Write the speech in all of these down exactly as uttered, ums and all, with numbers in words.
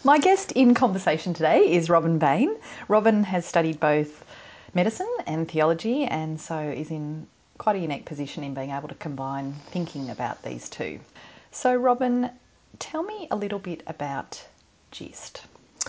My guest in conversation today is Robin Bain. Robin has studied both medicine and theology, and so is in quite a unique position in being able to combine thinking about these two. So Robin, tell me a little bit about GIST.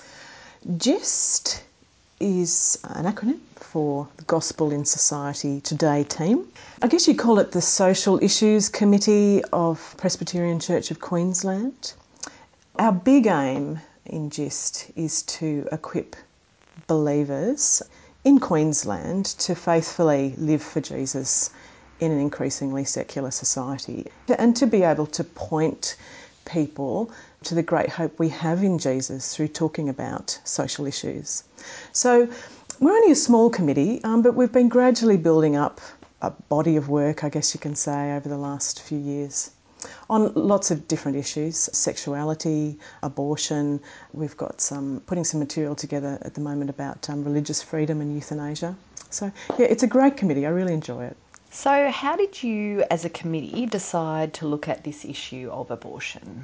GIST is an acronym for the Gospel in Society Today team. I guess you call it the Social Issues Committee of Presbyterian Church of Queensland. Our big aim in GIST is to equip believers in Queensland to faithfully live for Jesus in an increasingly secular society, and to be able to point people to the great hope we have in Jesus through talking about social issues. So we're only a small committee, um, but we've been gradually building up a body of work, I guess you can say, over the last few years on lots of different issues: sexuality, abortion. We've got some putting some material together at the moment about um, religious freedom and euthanasia. So yeah, it's a great committee. I really enjoy it. So how did you, as a committee, decide to look at this issue of abortion?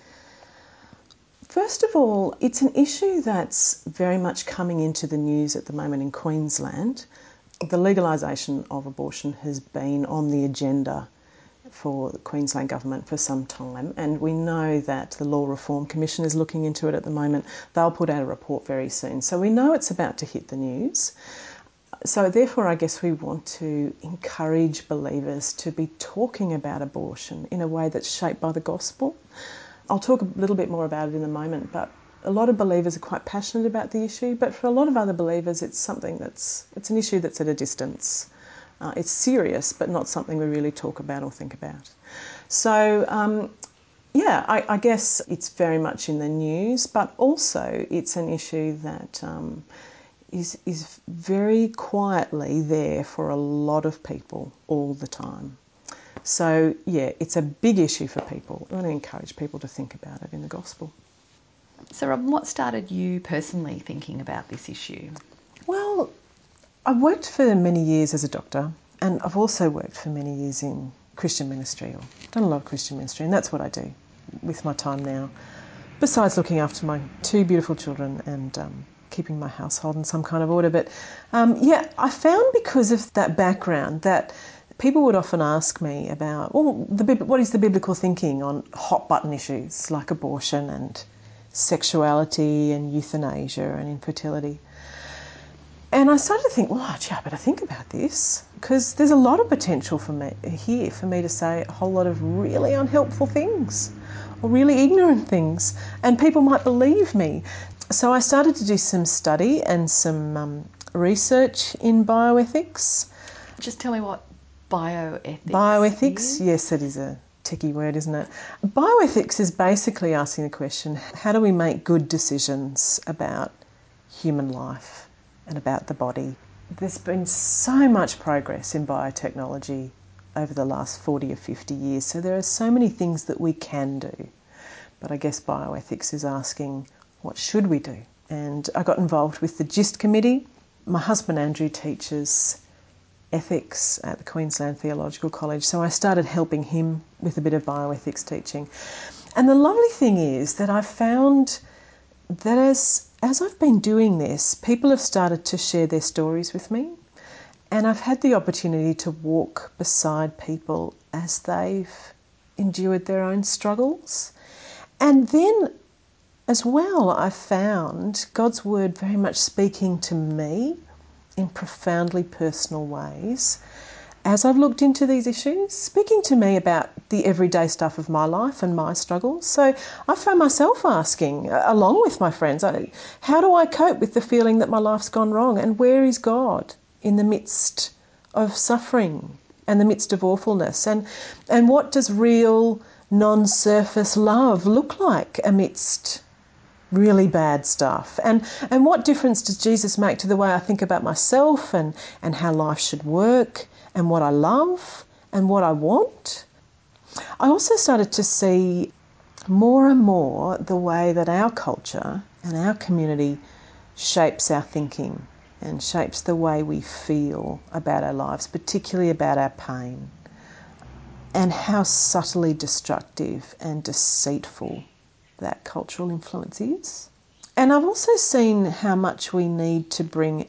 First of all, it's an issue that's very much coming into the news at the moment in Queensland. The legalisation of abortion has been on the agenda for the Queensland Government for some time, and we know that the Law Reform Commission is looking into it at the moment. They'll put out a report very soon, so we know it's about to hit the news. So therefore, I guess we want to encourage believers to be talking about abortion in a way that's shaped by the gospel. I'll talk a little bit more about it in a moment, but a lot of believers are quite passionate about the issue, but for a lot of other believers it's something that's, it's an issue that's at a distance. Uh, it's serious, but not something we really talk about or think about. So, um, yeah, I, I guess it's very much in the news, but also it's an issue that um, is, is very quietly there for a lot of people all the time. So, yeah, it's a big issue for people. I want to encourage people to think about it in the gospel. So Robin, what started you personally thinking about this issue? Well, I've worked for many years as a doctor, and I've also worked for many years in Christian ministry, or done a lot of Christian ministry, and that's what I do with my time now, besides looking after my two beautiful children and um, keeping my household in some kind of order. But um, yeah, I found because of that background that people would often ask me about, well, the, what is the biblical thinking on hot button issues like abortion and sexuality and euthanasia and infertility. And I started to think, well, gee, I better think about this, because there's a lot of potential for me here for me to say a whole lot of really unhelpful things or really ignorant things, and people might believe me. So I started to do some study and some um, research in bioethics. Just tell me what bioethics Bioethics, is. yes, that is a techie word, isn't it? Bioethics is basically asking the question, how do we make good decisions about human life and about the body? There's been so much progress in biotechnology over the last forty or fifty years, so there are so many things that we can do. But I guess bioethics is asking, what should we do? And I got involved with the GIST committee. My husband Andrew teaches ethics at the Queensland Theological College, so I started helping him with a bit of bioethics teaching. And the lovely thing is that I've found that as as I've been doing this, people have started to share their stories with me, and I've had the opportunity to walk beside people as they've endured their own struggles. And then as well, I found God's word very much speaking to me in profoundly personal ways as I've looked into these issues, speaking to me about the everyday stuff of my life and my struggles. So I found myself asking, along with my friends, how do I cope with the feeling that my life's gone wrong, and where is God in the midst of suffering and the midst of awfulness? And, and what does real non-surface love look like amidst really bad stuff? And and what difference does Jesus make to the way I think about myself and, and how life should work and what I love and what I want? I also started to see more and more the way that our culture and our community shapes our thinking and shapes the way we feel about our lives, particularly about our pain, and how subtly destructive and deceitful that cultural influence is. And I've also seen how much we need to bring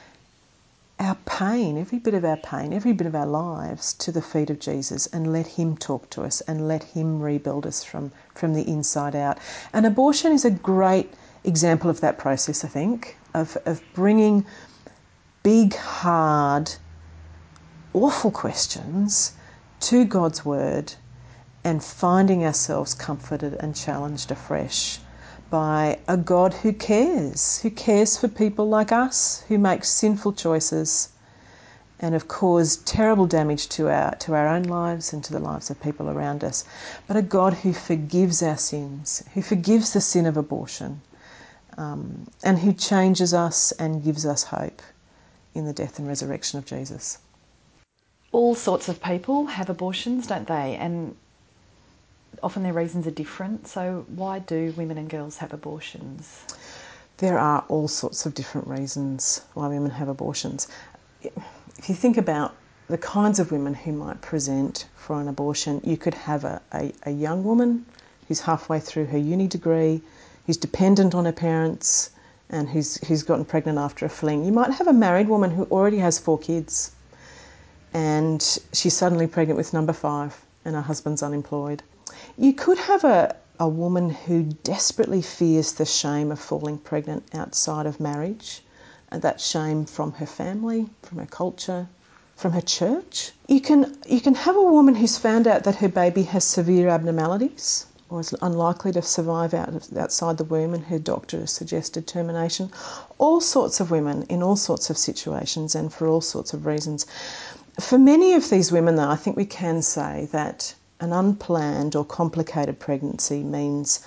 our pain, every bit of our pain, every bit of our lives to the feet of Jesus and let him talk to us and let him rebuild us from, from the inside out. And abortion is a great example of that process, I think, of, of bringing big, hard, awful questions to God's word and finding ourselves comforted and challenged afresh by a God who cares, who cares for people like us, who makes sinful choices and have caused terrible damage to our to our own lives and to the lives of people around us, but a God who forgives our sins, who forgives the sin of abortion, um, and who changes us and gives us hope in the death and resurrection of Jesus. All sorts of people have abortions, don't they? And often their reasons are different. So why do women and girls have abortions? There are all sorts of different reasons why women have abortions. If you think about the kinds of women who might present for an abortion, you could have a, a, a young woman who's halfway through her uni degree, who's dependent on her parents and who's, who's gotten pregnant after a fling. You might have a married woman who already has four kids and she's suddenly pregnant with number five and her husband's unemployed. You could have a, a woman who desperately fears the shame of falling pregnant outside of marriage, and that shame from her family, from her culture, from her church. You can, you can have a woman who's found out that her baby has severe abnormalities or is unlikely to survive out, outside the womb and her doctor has suggested termination. All sorts of women in all sorts of situations and for all sorts of reasons. For many of these women, though, I think we can say that an unplanned or complicated pregnancy means,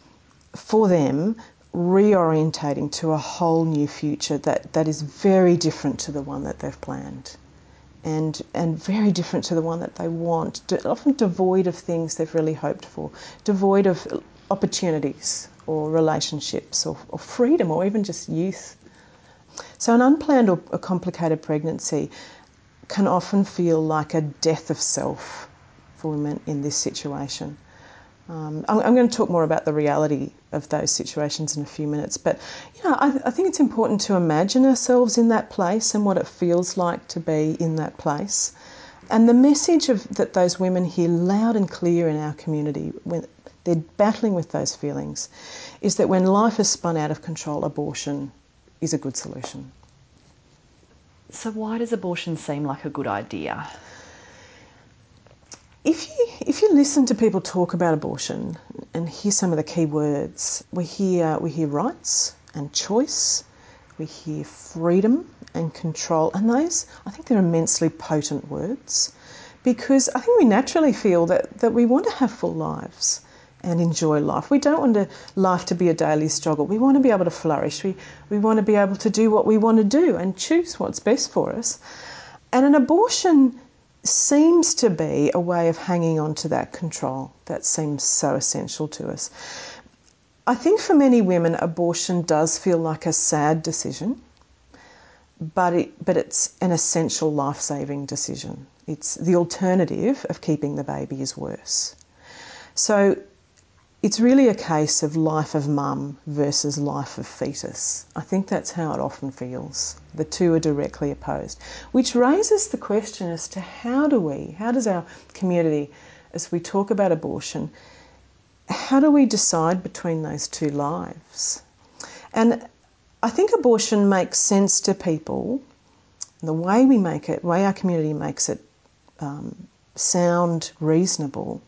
for them, reorientating to a whole new future that, that is very different to the one that they've planned and and very different to the one that they want, often devoid of things they've really hoped for, devoid of opportunities or relationships or, or freedom or even just youth. So an unplanned or a complicated pregnancy can often feel like a death of self for women in this situation. Um, I'm, I'm going to talk more about the reality of those situations in a few minutes, but you know, I, I think it's important to imagine ourselves in that place and what it feels like to be in that place. And the message of that those women hear loud and clear in our community when they're battling with those feelings is that when life is spun out of control, abortion is a good solution. So why does abortion seem like a good idea? If you if you listen to people talk about abortion and hear some of the key words, we hear we hear rights and choice, we hear freedom and control, and those I think they're immensely potent words because I think we naturally feel that, that we want to have full lives and enjoy life. We don't want to, life to be a daily struggle. We want to be able to flourish. We we want to be able to do what we want to do and choose what's best for us. And an abortion seems to be a way of hanging on to that control that seems so essential to us. I think for many women, abortion does feel like a sad decision, but it but it's an essential life-saving decision. It's the alternative of keeping the baby is worse. So it's really a case of life of mum versus life of fetus. I think that's how it often feels. The two are directly opposed, which raises the question as to how do we, how does our community, as we talk about abortion, how do we decide between those two lives? And I think abortion makes sense to people, and the way we make it, the way our community makes it um, sound reasonable,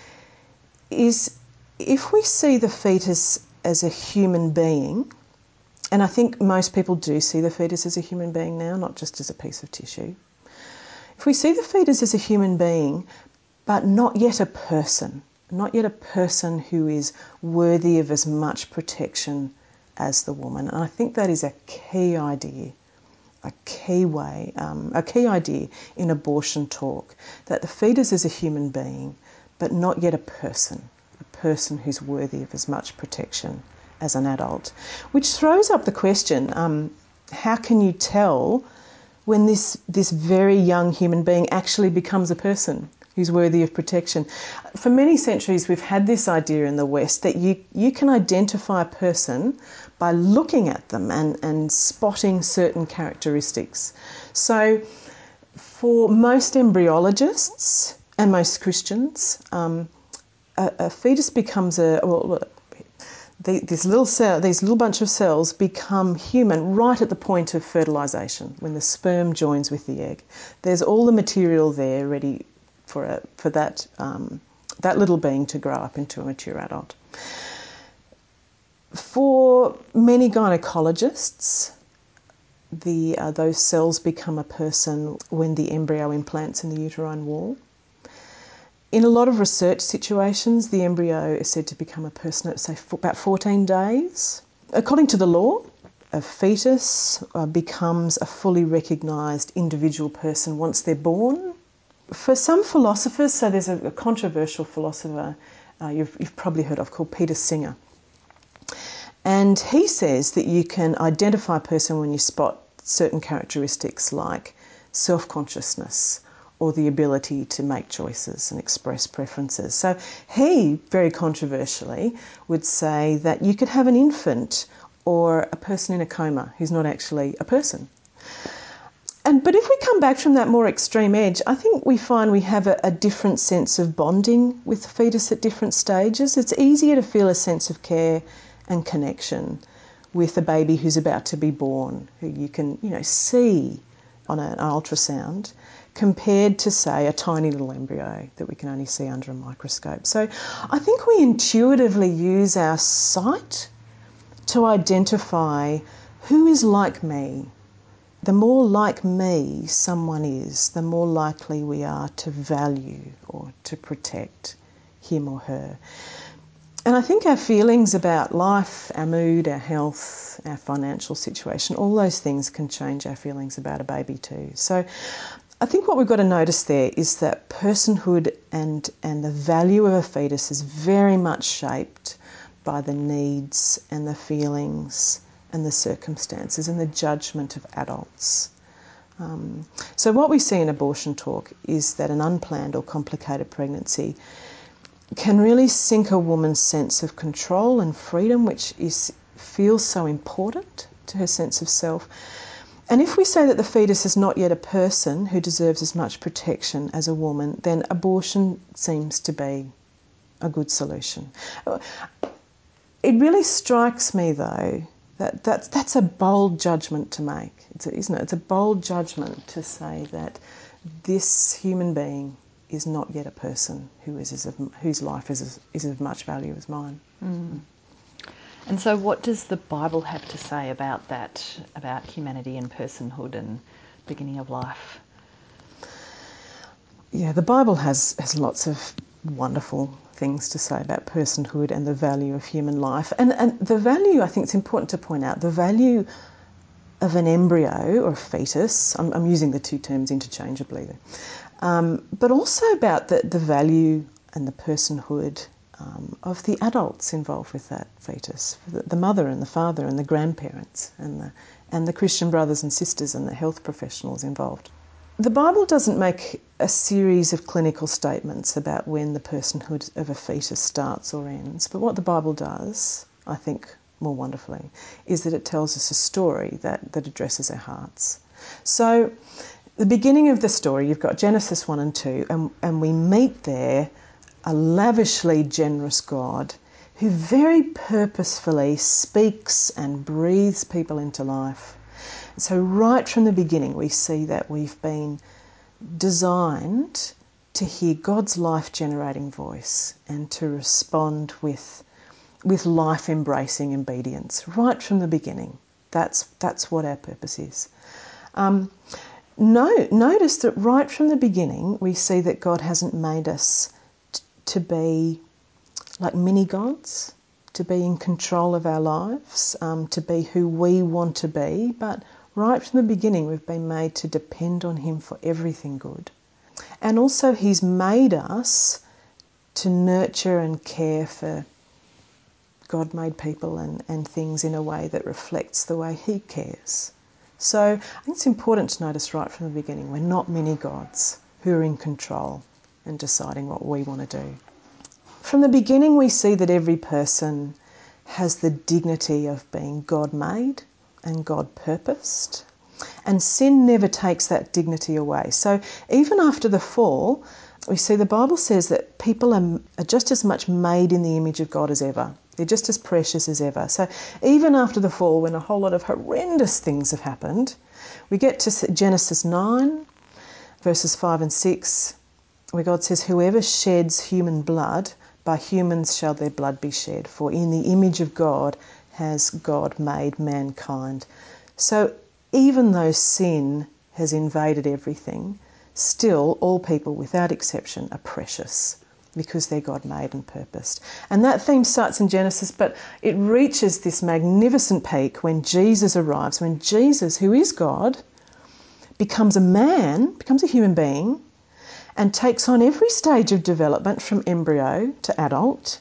is if we see the fetus as a human being, and I think most people do see the fetus as a human being now, not just as a piece of tissue. If we see the fetus as a human being, but not yet a person, not yet a person who is worthy of as much protection as the woman, and I think that is a key idea, a key way, um, a key idea in abortion talk, that the fetus is a human being, but not yet a person. person who's worthy of as much protection as an adult. Which throws up the question, um, how can you tell when this this very young human being actually becomes a person? who's worthy of protection. For many centuries we've had this idea in the West that you, you can identify a person by looking at them and, and spotting certain characteristics. So for most embryologists and most Christians, um, a, a fetus becomes a... Well, the, this little cell, these little bunch of cells become human right at the point of fertilisation, when the sperm joins with the egg. There's all the material there ready for a, for that um, that little being to grow up into a mature adult. For many gynecologists, the uh, those cells become a person when the embryo implants in the uterine wall. In a lot of research situations, the embryo is said to become a person at, say, for about fourteen days. According to the law, a fetus uh, becomes a fully recognised individual person once they're born. For some philosophers, so there's a, a controversial philosopher uh, you've, you've probably heard of called Peter Singer. And he says that you can identify a person when you spot certain characteristics like self-consciousness or the ability to make choices and express preferences. So he, very controversially, would say that you could have an infant or a person in a coma who's not actually a person. And but if we come back from that more extreme edge, I think we find we have a, a different sense of bonding with the fetus at different stages. It's easier to feel a sense of care and connection with a baby who's about to be born, who you can, you know, see on an ultrasound, compared to, say, a tiny little embryo that we can only see under a microscope. So I think we intuitively use our sight to identify who is like me. The more like me someone is, the more likely we are to value or to protect him or her. And I think our feelings about life, our mood, our health, our financial situation, all those things can change our feelings about a baby too. So I think what we've got to notice there is that personhood and, and the value of a fetus is very much shaped by the needs and the feelings and the circumstances and the judgment of adults. Um, so what we see in abortion talk is that an unplanned or complicated pregnancy can really sink a woman's sense of control and freedom, which is feels so important to her sense of self. And if we say that the fetus is not yet a person who deserves as much protection as a woman, then abortion seems to be a good solution. It really strikes me, though, that that's, that's a bold judgment to make, it's a, isn't it? It's a bold judgment to say that this human being is not yet a person who is as of, whose life is as, is of much value as mine. Mm. And so what does the Bible have to say about that, about humanity and personhood and beginning of life? Yeah, the Bible has, has lots of wonderful things to say about personhood and the value of human life. And, and the value, I think it's important to point out, the value of an embryo or a fetus, I'm, I'm using the two terms interchangeably there, um, but also about the, the value and the personhood um, of the adults involved with that fetus, the, the mother and the father and the grandparents and the, and the Christian brothers and sisters and the health professionals involved. The Bible doesn't make a series of clinical statements about when the personhood of a fetus starts or ends, but what the Bible does, I think more wonderfully, is that it tells us a story that, that addresses our hearts. So the beginning of the story, you've got Genesis one and two, and, and we meet there a lavishly generous God who very purposefully speaks and breathes people into life. So right from the beginning we see that we've been designed to hear God's life-generating voice and to respond with, with life-embracing obedience right from the beginning. That's, that's what our purpose is. Um, no, notice that right from the beginning we see that God hasn't made us t- to be like mini-gods, to be in control of our lives, um, to be who we want to be, but right from the beginning we've been made to depend on him for everything good. And also he's made us to nurture and care for God-made people and, and things in a way that reflects the way he cares. So I think it's important to notice right from the beginning we're not mini-gods who are in control and deciding what we want to do. From the beginning, we see that every person has the dignity of being God-made and God-purposed, and sin never takes that dignity away. So even after the fall, we see the Bible says that people are, are just as much made in the image of God as ever. They're just as precious as ever. So even after the fall, when a whole lot of horrendous things have happened, we get to Genesis nine, verses five and six, where God says, "Whoever sheds human blood, by humans shall their blood be shed, for in the image of God has God made mankind." So even though sin has invaded everything, still all people without exception are precious because they're God made and purposed. And that theme starts in Genesis, but it reaches this magnificent peak when Jesus arrives, when Jesus, who is God, becomes a man, becomes a human being, and takes on every stage of development from embryo to adult,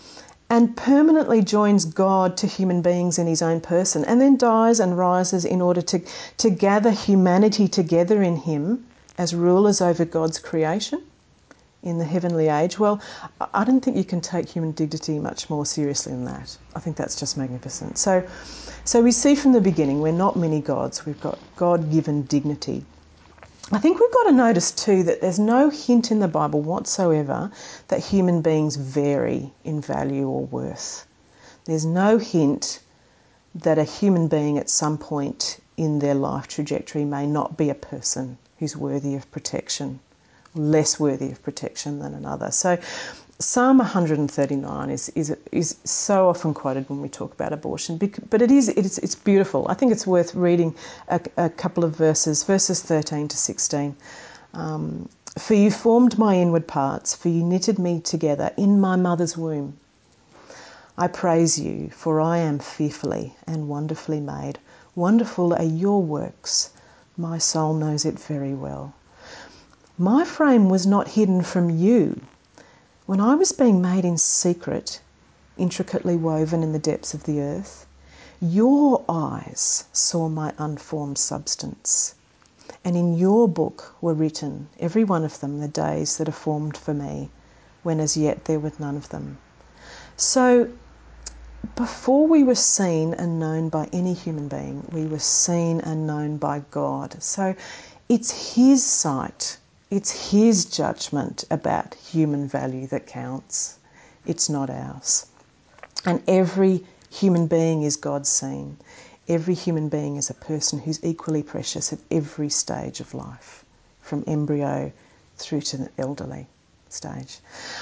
and permanently joins God to human beings in his own person, and then dies and rises in order to, to gather humanity together in him as rulers over God's creation in the heavenly age. Well, I don't think you can take human dignity much more seriously than that. I think that's just magnificent. So, so we see from the beginning we're not many gods. We've got God-given dignity. I think we've got to notice too that there's no hint in the Bible whatsoever that human beings vary in value or worth. There's no hint that a human being at some point in their life trajectory may not be a person who's worthy of protection, less worthy of protection than another. So Psalm one thirty-nine is, is is so often quoted when we talk about abortion, but it is it's, it's beautiful. I think it's worth reading a, a couple of verses, verses thirteen to sixteen. Um, "For you formed my inward parts, for you knitted me together in my mother's womb. I praise you, for I am fearfully and wonderfully made. Wonderful are your works. My soul knows it very well. My frame was not hidden from you when I was being made in secret, intricately woven in the depths of the earth. Your eyes saw my unformed substance, and in your book were written, every one of them, the days that are formed for me, when as yet there were none of them." So before we were seen and known by any human being, we were seen and known by God. So it's his sight, it's his judgment about human value that counts. It's not ours. And every human being is God's seen. Every human being is a person who's equally precious at every stage of life, from embryo through to the elderly stage.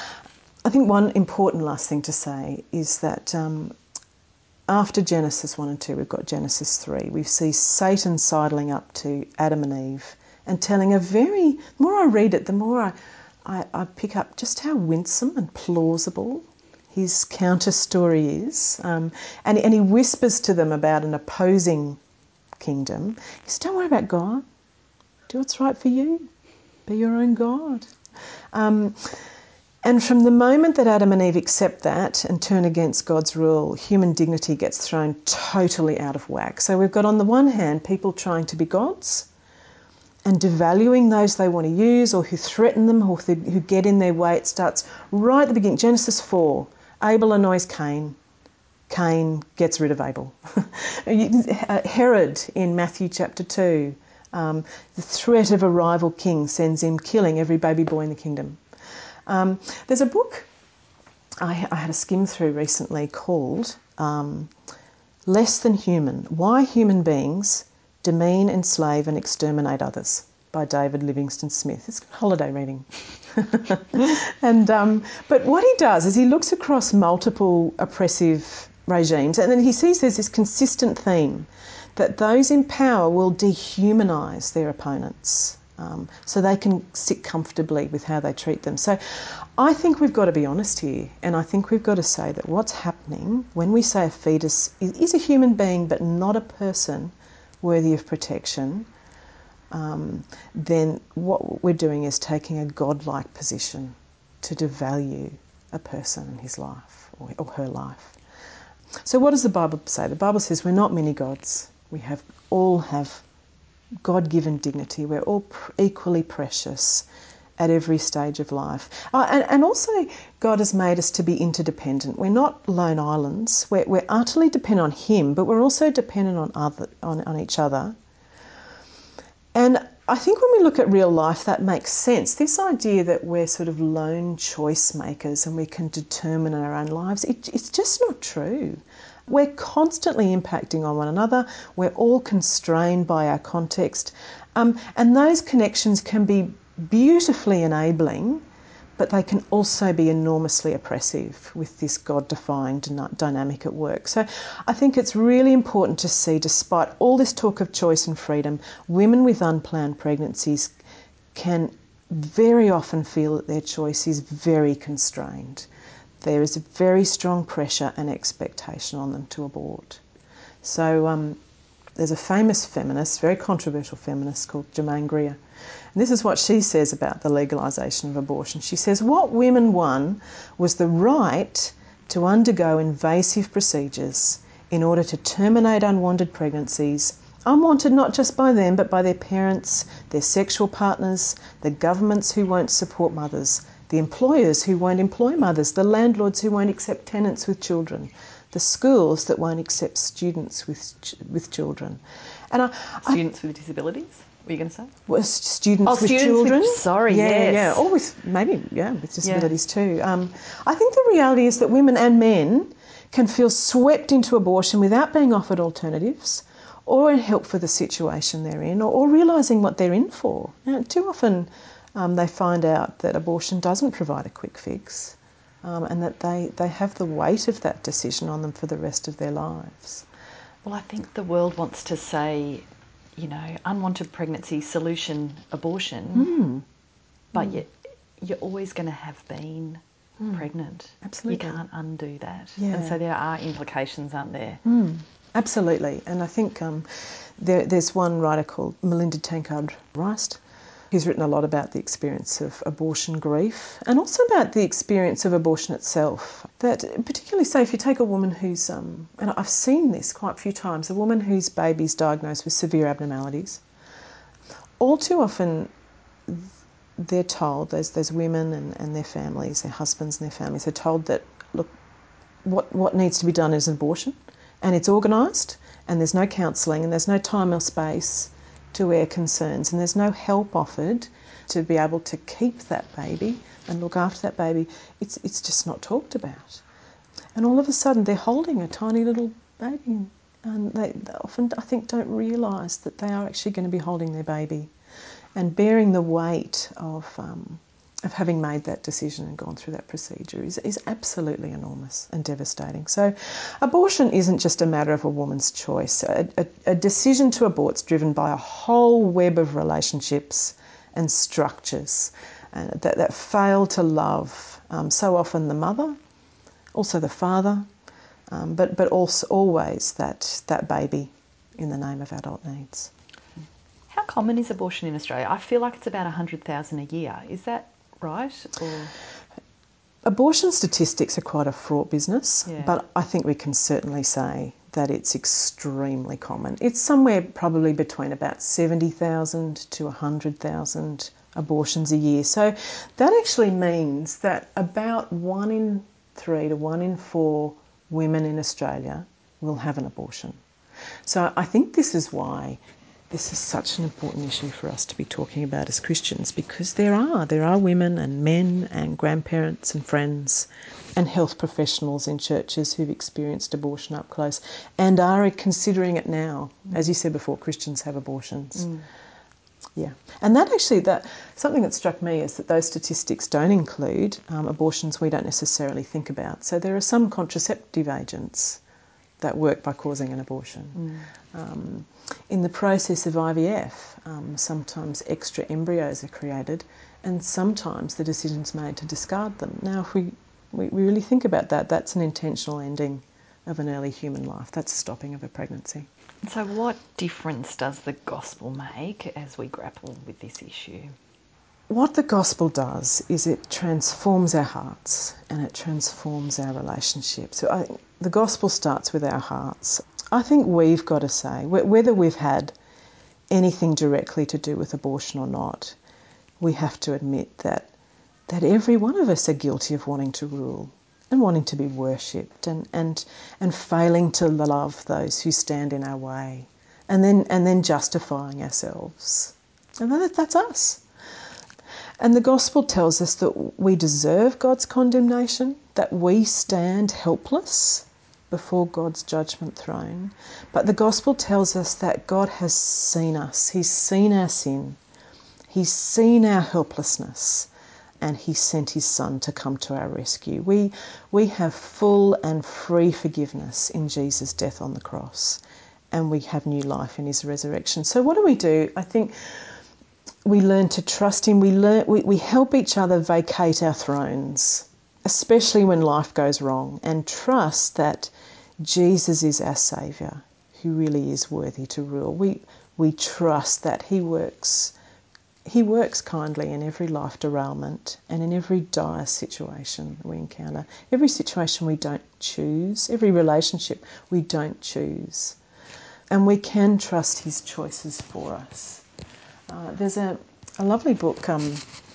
I think one important last thing to say is that um, after Genesis one and two, we've got Genesis three. We see Satan sidling up to Adam and Eve and telling a very, the more I read it, the more I, I, I pick up just how winsome and plausible his counter story is. Um, and, and he whispers to them about an opposing kingdom. He says, don't worry about God. Do what's right for you. Be your own God. Um, and from the moment that Adam and Eve accept that and turn against God's rule, human dignity gets thrown totally out of whack. So we've got on the one hand people trying to be gods and devaluing those they want to use or who threaten them or who get in their way. It starts right at the beginning. Genesis four, Abel annoys Cain. Cain gets rid of Abel. Herod in Matthew chapter two, um, the threat of a rival king sends him killing every baby boy in the kingdom. Um, there's a book I, I had a skim through recently called um, Less Than Human, Why Human Beings Demean, Enslave and Exterminate Others by David Livingstone Smith. It's holiday reading. and um, But what he does is he looks across multiple oppressive regimes and then he sees there's this consistent theme that those in power will dehumanise their opponents um, so they can sit comfortably with how they treat them. So I think we've got to be honest here, and I think we've got to say that what's happening when we say a fetus is a human being but not a person worthy of protection, um, then what we're doing is taking a godlike position to devalue a person in his life or, or her life. So what does the Bible say? The Bible says we're not many gods. We have all have God-given dignity. We're all pr- equally precious at every stage of life. Uh, and, and also, God has made us to be interdependent. We're not lone islands. We're, we're utterly dependent on Him, but we're also dependent on, other, on, on each other. And I think when we look at real life, that makes sense. This idea that we're sort of lone choice makers and we can determine our own lives, it, it's just not true. We're constantly impacting on one another. We're all constrained by our context. Um, and those connections can be beautifully enabling, but they can also be enormously oppressive with this God-defying dynamic at work. So I think it's really important to see, despite all this talk of choice and freedom, women with unplanned pregnancies can very often feel that their choice is very constrained. There is a very strong pressure and expectation on them to abort. So um, there's a famous feminist, very controversial feminist called Germaine Greer. And this is what she says about the legalisation of abortion. She says, what women won was the right to undergo invasive procedures in order to terminate unwanted pregnancies, unwanted not just by them but by their parents, their sexual partners, the governments who won't support mothers, the employers who won't employ mothers, the landlords who won't accept tenants with children, the schools that won't accept students with with children. And I, Students I, with disabilities? Were you going to say? Well, students oh, with students children. With, sorry, yeah, yes. yeah, or with maybe yeah, with disabilities yeah. too. Um, I think the reality is that women and men can feel swept into abortion without being offered alternatives, or help for the situation they're in, or, or realising what they're in for. Now, too often, um, they find out that abortion doesn't provide a quick fix, um, and that they they have the weight of that decision on them for the rest of their lives. Well, I think the world wants to say, you know, unwanted pregnancy, solution, abortion, mm. but mm. yet you're always going to have been mm. pregnant. Absolutely. You can't undo that. Yeah. And so there are implications, aren't there? Mm. Absolutely. And I think um, there, there's one writer called Melinda Tankard-Reist who's written a lot about the experience of abortion grief and also about the experience of abortion itself. That particularly, say, if you take a woman who's, um, and I've seen this quite a few times, a woman whose baby's diagnosed with severe abnormalities, all too often they're told, those, those women and, and their families, their husbands and their families, are told that, look, what, what needs to be done is an abortion, and it's organised, and there's no counselling, and there's no time or space to air concerns, and there's no help offered to be able to keep that baby and look after that baby. It's it's just not talked about. And all of a sudden they're holding a tiny little baby, and they, they often, I think, don't realise that they are actually going to be holding their baby and bearing the weight of um, of having made that decision and gone through that procedure is, is absolutely enormous and devastating. So abortion isn't just a matter of a woman's choice. A, a, a decision to abort is driven by a whole web of relationships and structures uh, that, that fail to love um, so often the mother, also the father, um, but, but also always that, that baby in the name of adult needs. How common is abortion in Australia? I feel like it's about one hundred thousand a year. Is that right? Or abortion statistics are quite a fraught business, yeah. but I think we can certainly say that it's extremely common. It's somewhere probably between about seventy thousand to one hundred thousand abortions a year. So that actually means that about one in three to one in four women in Australia will have an abortion. So I think this is why this is such an important issue for us to be talking about as Christians, because there are there are women and men and grandparents and friends and health professionals in churches who've experienced abortion up close and are considering it now. Mm. As you said before, Christians have abortions. Mm. Yeah, and that actually, that something that struck me is that those statistics don't include um, abortions we don't necessarily think about. So there are some contraceptive agents that work by causing an abortion. Mm. Um, in the process of I V F, um, sometimes extra embryos are created, and sometimes the decision's made to discard them. Now, if we, we, we really think about that, that's an intentional ending of an early human life. That's a stopping of a pregnancy. So what difference does the gospel make as we grapple with this issue? What the gospel does is it transforms our hearts and it transforms our relationships. So I, the gospel starts with our hearts. I think we've got to say, whether we've had anything directly to do with abortion or not, we have to admit that that every one of us are guilty of wanting to rule and wanting to be worshipped and, and, and failing to love those who stand in our way, and then, and then justifying ourselves. And that, that's us. And the gospel tells us that we deserve God's condemnation, that we stand helpless before God's judgment throne. But the gospel tells us that God has seen us. He's seen our sin. He's seen our helplessness. And he sent his son to come to our rescue. We, we have full and free forgiveness in Jesus' death on the cross. And we have new life in his resurrection. So what do we do? I think we learn to trust him. We learn. We, we help each other vacate our thrones, especially when life goes wrong, and trust that Jesus is our saviour, who really is worthy to rule. We, we trust that he works He works kindly in every life derailment and in every dire situation we encounter. Every situation we don't choose, every relationship we don't choose. And we can trust his choices for us. Uh, there's a, a lovely book, um,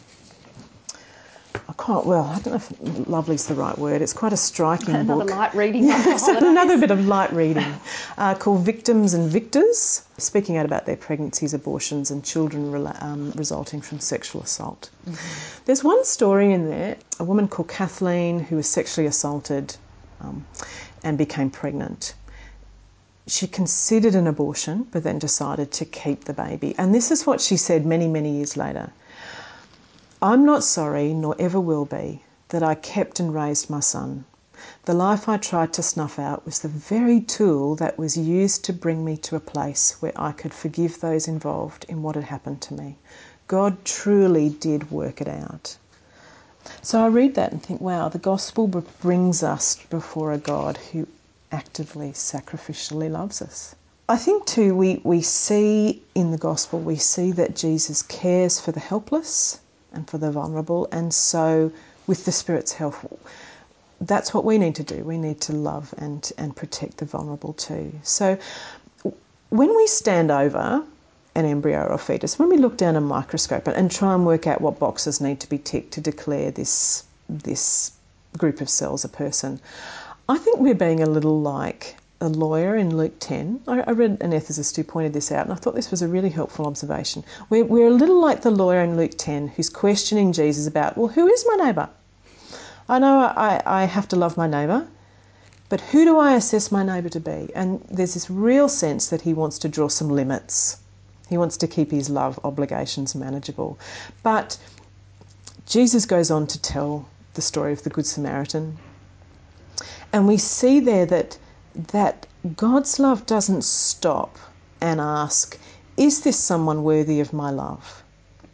I quite well, I don't know if lovely's the right word, it's quite a striking another book. Another light reading. Yeah, so another bit of light reading uh, called Victims and Victors, speaking out about their pregnancies, abortions and children um, resulting from sexual assault. Mm-hmm. There's one story in there, a woman called Kathleen who was sexually assaulted um, and became pregnant. She considered an abortion but then decided to keep the baby. And this is what she said many, many years later. I'm not sorry, nor ever will be, that I kept and raised my son. The life I tried to snuff out was the very tool that was used to bring me to a place where I could forgive those involved in what had happened to me. God truly did work it out. So I read that and think, wow, the gospel brings us before a God who actively, sacrificially loves us. I think too, we, we see in the gospel, we see that Jesus cares for the helpless and for the vulnerable, and so with the Spirit's help, that's what we need to do. We need to love and, and protect the vulnerable too. So when we stand over an embryo or fetus, when we look down a microscope and, and try and work out what boxes need to be ticked to declare this, this group of cells a person, I think we're being a little like a lawyer in Luke ten. I, I read an ethicist who pointed this out, and I thought this was a really helpful observation. We're, we're a little like the lawyer in Luke ten who's questioning Jesus about, well, who is my neighbour? I know I, I have to love my neighbour, but who do I assess my neighbour to be? And there's this real sense that he wants to draw some limits. He wants to keep his love obligations manageable. But Jesus goes on to tell the story of the Good Samaritan. And we see there that that God's love doesn't stop and ask, is this someone worthy of my love?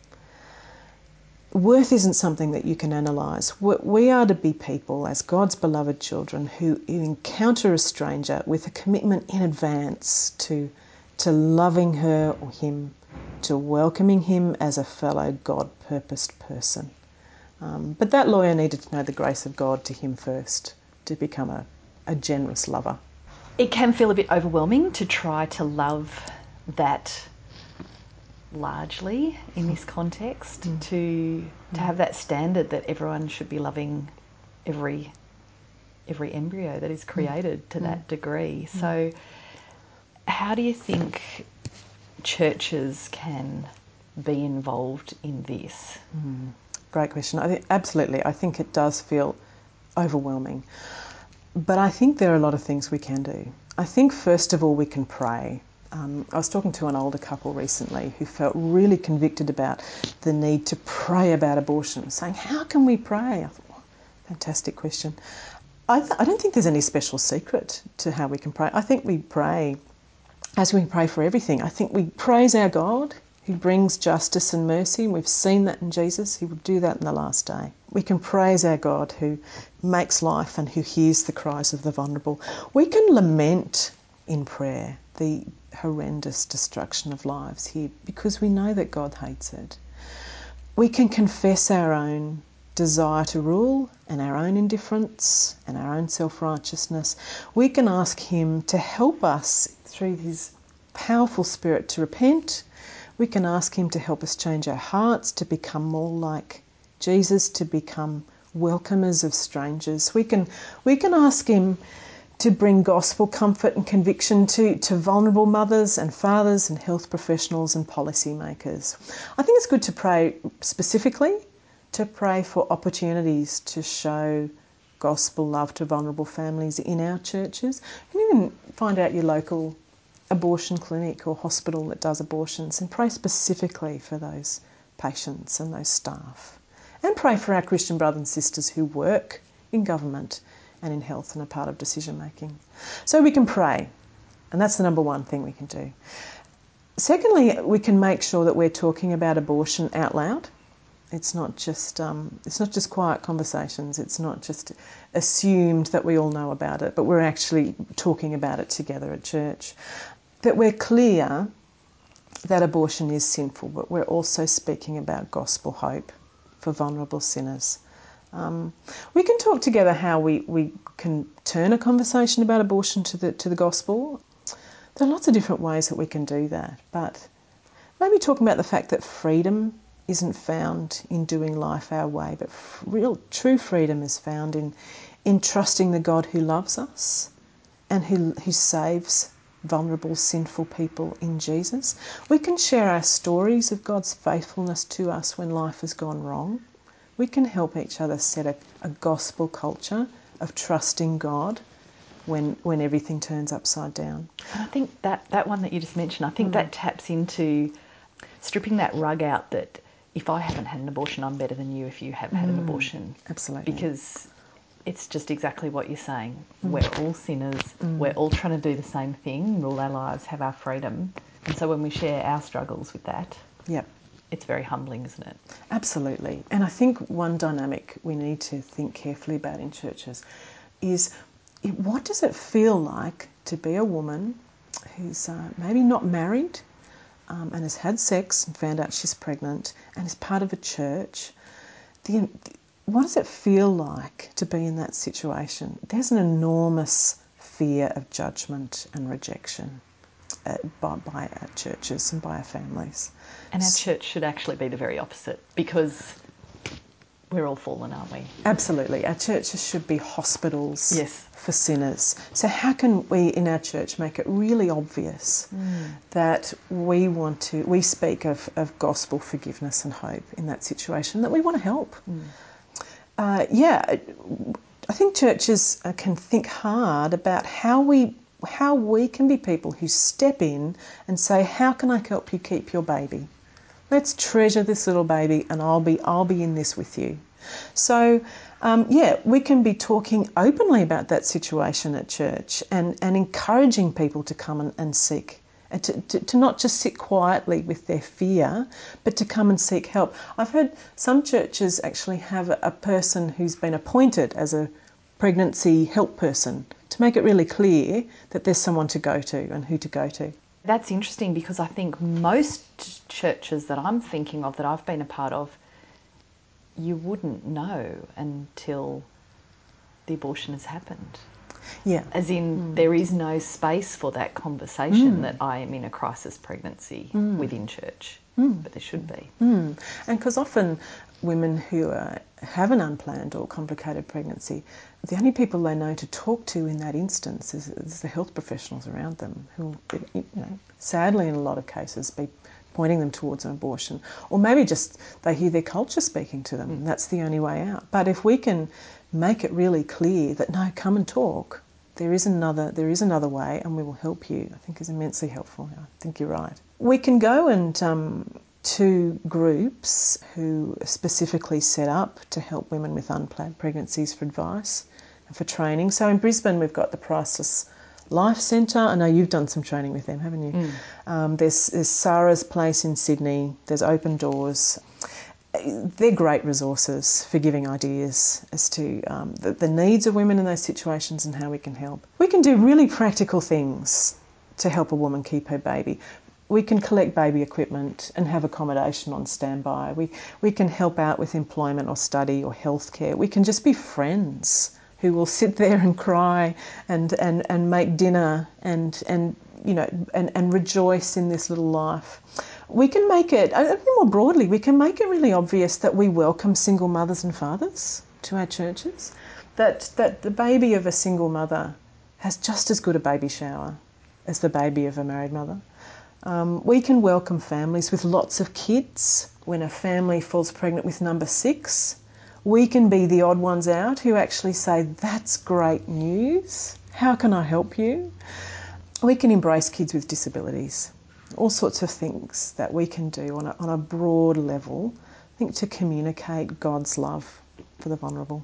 Worth isn't something that you can analyse. We are to be people, as God's beloved children, who encounter a stranger with a commitment in advance to, to loving her or him, to welcoming him as a fellow God-purposed person. Um, but that lawyer needed to know the grace of God to him first, to become a, a generous lover. It can feel a bit overwhelming to try to love that largely in this context, mm. to to have that standard that everyone should be loving every every embryo that is created mm. to mm. that degree. Mm. So how do you think churches can be involved in this? Mm. Great question. I think, absolutely. I think it does feel overwhelming. But I think there are a lot of things we can do. I think, first of all, we can pray. Um, I was talking to an older couple recently who felt really convicted about the need to pray about abortion, saying, how can we pray? I thought, well, fantastic question. I, th- I don't think there's any special secret to how we can pray. I think we pray as we pray for everything. I think we praise our God who brings justice and mercy. We've seen that in Jesus. He will do that in the last day. We can praise our God who makes life and who hears the cries of the vulnerable. We can lament in prayer the horrendous destruction of lives here because we know that God hates it. We can confess our own desire to rule and our own indifference and our own self-righteousness. We can ask him to help us through his powerful Spirit to repent. We can ask him to help us change our hearts, to become more like Jesus, to become welcomers of strangers. We can, we can ask him to bring gospel comfort and conviction to, to vulnerable mothers and fathers and health professionals and policymakers. I think it's good to pray specifically, to pray for opportunities to show gospel love to vulnerable families in our churches. You can even find out your local abortion clinic or hospital that does abortions and pray specifically for those patients and those staff. And pray for our Christian brothers and sisters who work in government and in health and are part of decision making. So we can pray, and that's the number one thing we can do. Secondly, we can make sure that we're talking about abortion out loud. It's not just um, it's not just quiet conversations. It's not just assumed that we all know about it, but we're actually talking about it together at church. That we're clear that abortion is sinful, but we're also speaking about gospel hope for vulnerable sinners. Um, we can talk together how we, we can turn a conversation about abortion to the to the gospel. There are lots of different ways that we can do that, but maybe talking about the fact that freedom isn't found in doing life our way, but real true freedom is found in in trusting the God who loves us and who who saves vulnerable, sinful people in Jesus. We can share our stories of God's faithfulness to us when life has gone wrong. We can help each other set a, a gospel culture of trusting God when when everything turns upside down. And I think that, that one that you just mentioned, I think mm. that taps into stripping that rug out that if I haven't had an abortion, I'm better than you if you have had mm. an abortion. Absolutely. Because it's just exactly what you're saying. Mm. We're all sinners. Mm. We're all trying to do the same thing, rule our lives, have our freedom. And so when we share our struggles with that, yep. it's very humbling, isn't it? Absolutely. And I think one dynamic we need to think carefully about in churches is what does it feel like to be a woman who's uh, maybe not married um, and has had sex and found out she's pregnant and is part of a church? The, what does it feel like to be in that situation? There's an enormous fear of judgment and rejection uh, by, by our churches and by our families. And our church should actually be the very opposite, because we're all fallen, aren't we? Absolutely. Our churches should be hospitals yes. for sinners. So how can we in our church make it really obvious mm. that we want to, we speak of, of gospel forgiveness and hope in that situation, that we want to help? Mm. Uh, yeah, I think churches can think hard about how we how we can be people who step in and say, how can I help you keep your baby? Let's treasure this little baby, and I'll be I'll be in this with you. So, um, yeah, we can be talking openly about that situation at church and, and encouraging people to come and, and seek, and to, to, to not just sit quietly with their fear, but to come and seek help. I've heard some churches actually have a, a person who's been appointed as a pregnancy help person to make it really clear that there's someone to go to and who to go to. That's interesting, because I think most churches that I'm thinking of that I've been a part of, you wouldn't know until the abortion has happened. Yeah. As in, mm. there is no space for that conversation mm. that I am in a crisis pregnancy mm. within church, mm. but there should be. Mm. And because often women who are, have an unplanned or complicated pregnancy, the only people they know to talk to in that instance is, is the health professionals around them, who, you know, sadly in a lot of cases be pointing them towards an abortion, or maybe just they hear their culture speaking to them, mm. and that's the only way out. But if we can make it really clear that no, come and talk, there is another there is another way, and we will help you, I think is immensely helpful. I think you're right. We can go and um, to groups who are specifically set up to help women with unplanned pregnancies for advice and for training. So in Brisbane we've got the Priceless Life Centre. I know you've done some training with them, haven't you? Mm. Um, there's, there's Sarah's Place in Sydney. There's Open Doors. They're great resources for giving ideas as to um, the, the needs of women in those situations and how we can help. We can do really practical things to help a woman keep her baby. We can collect baby equipment and have accommodation on standby. We, we can help out with employment or study or healthcare. We can just be friends who will sit there and cry and, and, and make dinner and, and you know and, and rejoice in this little life. We can make it, I think more broadly, we can make it really obvious that we welcome single mothers and fathers to our churches, that, that the baby of a single mother has just as good a baby shower as the baby of a married mother. Um, we can welcome families with lots of kids. When a family falls pregnant with number six, we can be the odd ones out who actually say, that's great news. How can I help you? We can embrace kids with disabilities. All sorts of things that we can do on a, on a broad level, I think, to communicate God's love for the vulnerable.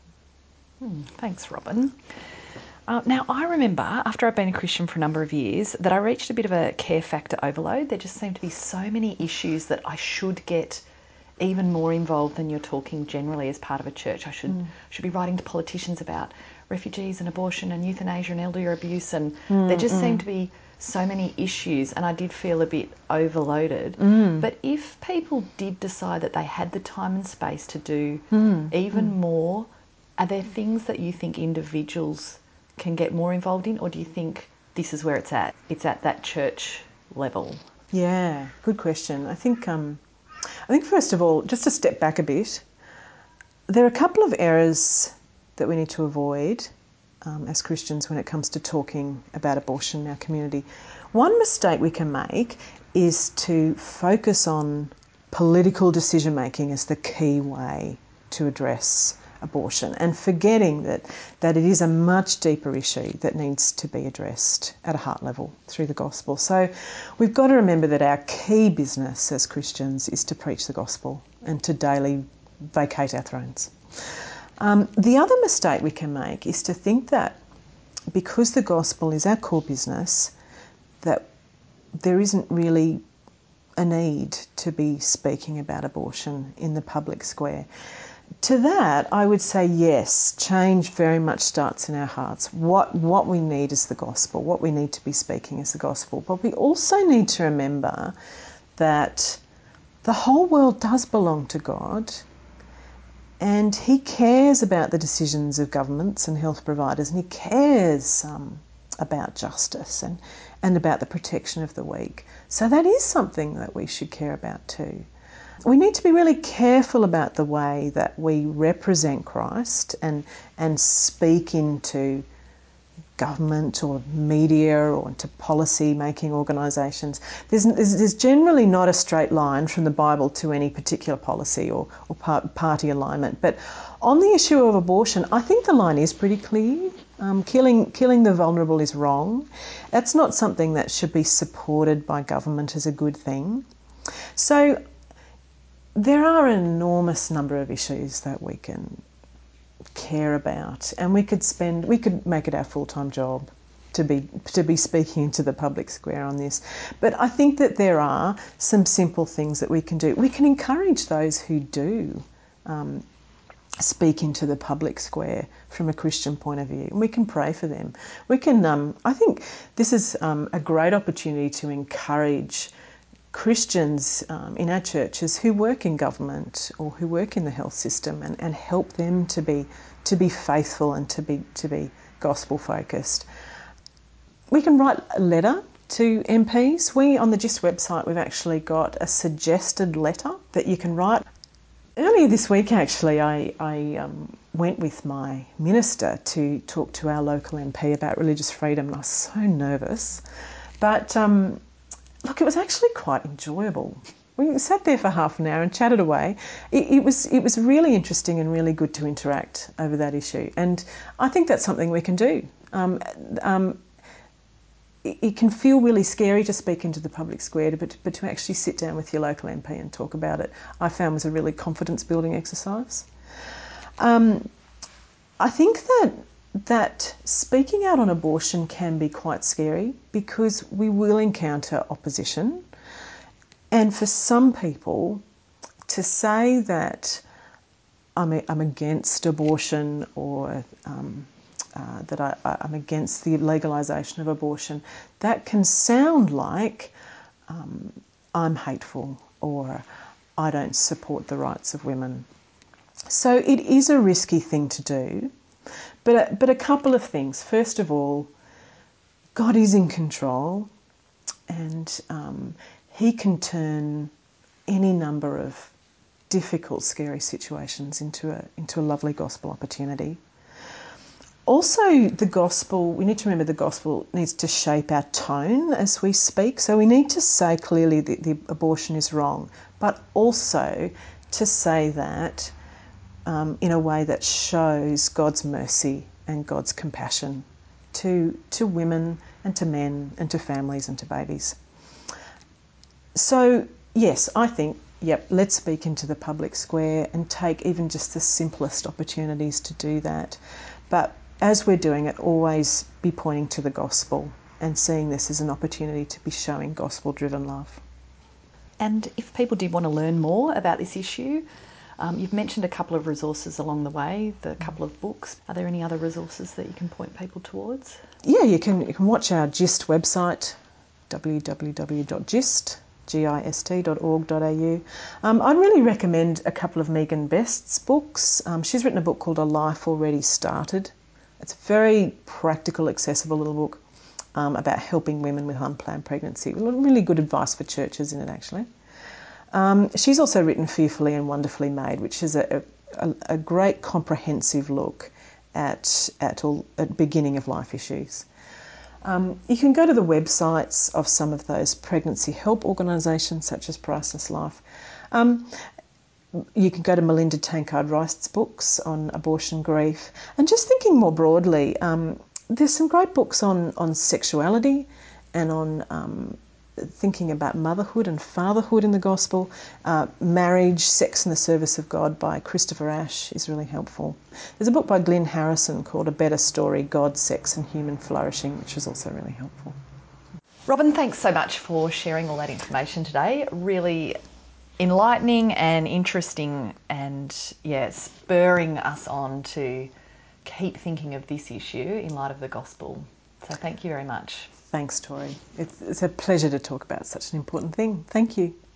Hmm, thanks, Robin. Uh, now, I remember, after I've been a Christian for a number of years, that I reached a bit of a care factor overload. There just seemed to be so many issues that I should get even more involved than you're talking generally as part of a church. I should mm. should be writing to politicians about refugees and abortion and euthanasia and elder abuse, and mm, there just mm. seemed to be so many issues, and I did feel a bit overloaded. Mm. But if people did decide that they had the time and space to do mm. even mm. more, are there things that you think individuals can get more involved in, or do you think this is where it's at? It's at that church level. Yeah, good question. I think, um, I think first of all, just to step back a bit, there are a couple of errors that we need to avoid um, as Christians when it comes to talking about abortion in our community. One mistake we can make is to focus on political decision making as the key way to address abortion, and forgetting that, that it is a much deeper issue that needs to be addressed at a heart level through the gospel. So we've got to remember that our key business as Christians is to preach the gospel and to daily vacate our thrones. Um, the other mistake we can make is to think that because the gospel is our core business, that there isn't really a need to be speaking about abortion in the public square. To that, I would say yes, change very much starts in our hearts. What what we need is the gospel. What we need to be speaking is the gospel. But we also need to remember that the whole world does belong to God, and He cares about the decisions of governments and health providers, and He cares um, about justice and, and about the protection of the weak. So that is something that we should care about too. We need to be really careful about the way that we represent Christ and and speak into government or media or into policy-making organisations. There's, there's, there's generally not a straight line from the Bible to any particular policy or, or par- party alignment. But on the issue of abortion, I think the line is pretty clear. Um, killing, killing the vulnerable is wrong. That's not something that should be supported by government as a good thing. So there are an enormous number of issues that we can care about, and we could spend, we could make it our full-time job to be to be speaking into the public square on this. But I think that there are some simple things that we can do. We can encourage those who do um, speak into the public square from a Christian point of view, and we can pray for them. We can. Um, I think this is um, a great opportunity to encourage Christians um, in our churches who work in government or who work in the health system, and, and help them to be to be faithful and to be to be gospel focused. We can write a letter to M Ps. We on the G I S website we've actually got a suggested letter that you can write. Earlier this week, actually, I, I um, went with my minister to talk to our local M P about religious freedom, and I was so nervous, but. Um, Look, it was actually quite enjoyable. We sat there for half an hour and chatted away. It, it was it was really interesting and really good to interact over that issue. And I think that's something we can do. Um, um, it, it can feel really scary to speak into the public square, but, but to actually sit down with your local M P and talk about it, I found was a really confidence-building exercise. Um, I think that that speaking out on abortion can be quite scary because we will encounter opposition. And for some people, to say that I'm, a, I'm against abortion or um, uh, that I, I'm against the legalisation of abortion, that can sound like um, I'm hateful or I don't support the rights of women. So it is a risky thing to do. But, but a couple of things. First of all, God is in control, and um, He can turn any number of difficult, scary situations into a, into a lovely gospel opportunity. Also, the gospel, we need to remember the gospel needs to shape our tone as we speak. So we need to say clearly that the abortion is wrong, but also to say that um, in a way that shows God's mercy and God's compassion to, to women and to men and to families and to babies. So, yes, I think, yep, let's speak into the public square and take even just the simplest opportunities to do that. But as we're doing it, always be pointing to the gospel and seeing this as an opportunity to be showing gospel-driven love. And if people did want to learn more about this issue, um, you've mentioned a couple of resources along the way, the couple of books. Are there any other resources that you can point people towards? Yeah, you can you can watch our GIST website, w w w dot gist dot org dot a u. Um, I'd really recommend a couple of Megan Best's books. Um, she's written a book called A Life Already Started. It's a very practical, accessible little book um, about helping women with unplanned pregnancy. Really good advice for churches in it, actually. Um, she's also written Fearfully and Wonderfully Made, which is a, a, a great comprehensive look at at all at beginning of life issues. Um, you can go to the websites of some of those pregnancy help organisations, such as Priceless Life. Um, You can go to Melinda Tankard-Wright's books on abortion grief. And just thinking more broadly, um, there's some great books on, on sexuality and on um, thinking about motherhood and fatherhood in the gospel. Uh, Marriage, Sex and the Service of God by Christopher Ash is really helpful. There's a book by Glyn Harrison called A Better Story, God, Sex and Human Flourishing, which is also really helpful. Robin, thanks so much for sharing all that information today. Really enlightening and interesting, and yeah, spurring us on to keep thinking of this issue in light of the gospel. So thank you very much. Thanks, Tori. It's, it's a pleasure to talk about such an important thing. Thank you.